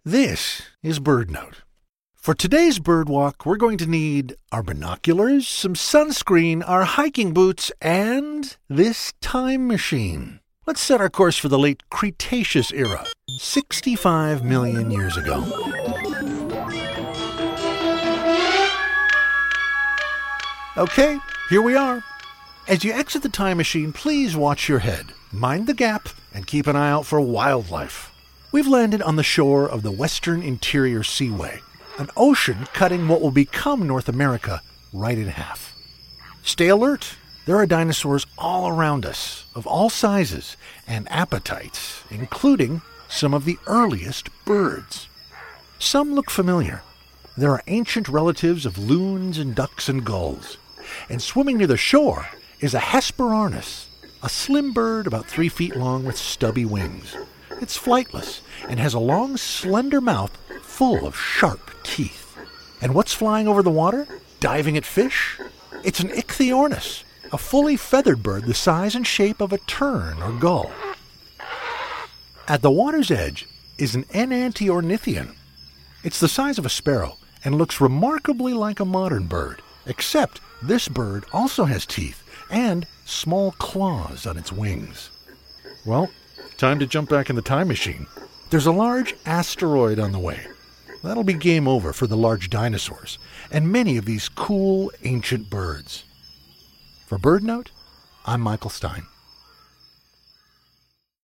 This is BirdNote. For today's bird walk, we're going to need our binoculars, some sunscreen, our hiking boots, and this time machine. Let's set our course for the late Cretaceous era, 65 million years ago. Okay, here we are. As you exit the time machine, please watch your head, mind the gap, and keep an eye out for wildlife. We've landed on the shore of the Western Interior Seaway, an ocean cutting what will become North America right in half. Stay alert. There are dinosaurs all around us, of all sizes and appetites, including some of the earliest birds. Some look familiar. There are ancient relatives of loons and ducks and gulls. And swimming near the shore is a Hesperornis, a slim bird about 3 feet long with stubby wings. It's flightless and has a long, slender mouth full of sharp teeth. And what's flying over the water, diving at fish? It's an Ichthyornis, a fully feathered bird the size and shape of a tern or gull. At the water's edge is an Enantiornithian. It's the size of a sparrow and looks remarkably like a modern bird, except this bird also has teeth and small claws on its wings. Well, time to jump back in the time machine. There's a large asteroid on the way. That'll be game over for the large dinosaurs and many of these cool ancient birds. For BirdNote, I'm Michael Stein.